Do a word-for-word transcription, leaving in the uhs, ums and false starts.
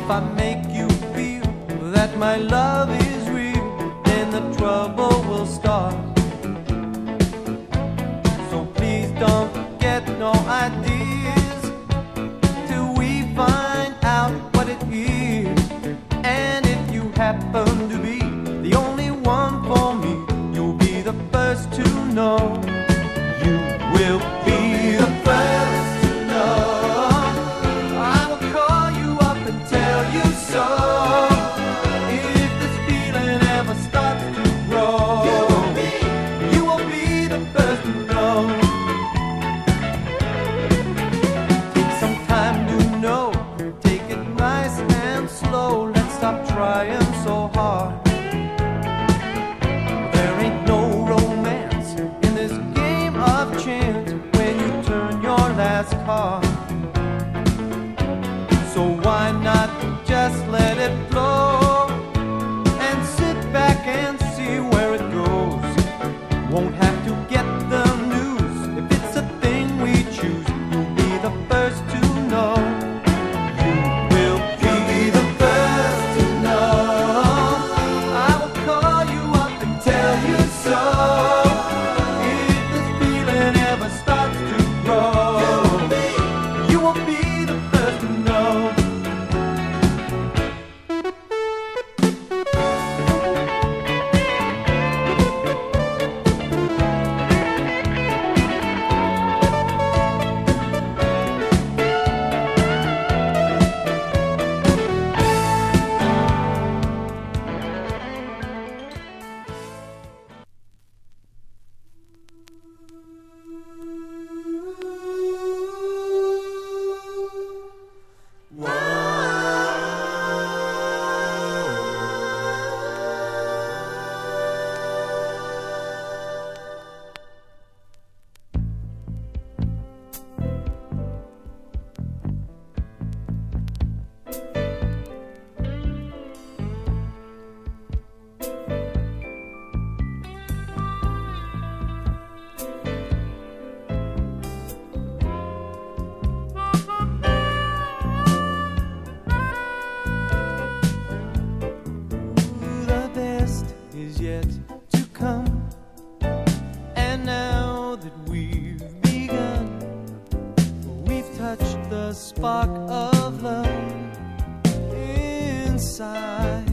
if I make you feel that my love is real, then the trouble will start. So please don't get no ideas till we find out what it is. And if you happen to be the only one for me, you'll be the first to know. You will be the first to know. I will call you up and tell you so. If this feeling ever starts to grow, you will be, you will be the first to know. Take some time to know. Take it nice and slow. Let's stop trying so hard. There ain't no romance in this game of chance when you turn your last card. So why not just let it flow and sit back and see where it goes? Won't have to get the news. If it's a thing we choose, you'll be the first to know. You will be the first to know. I will call you up and tell you so. If this feeling ever starts to grow, you will be the first to know. The best is yet to come, and now that we've begun, we've touched the spark of love inside.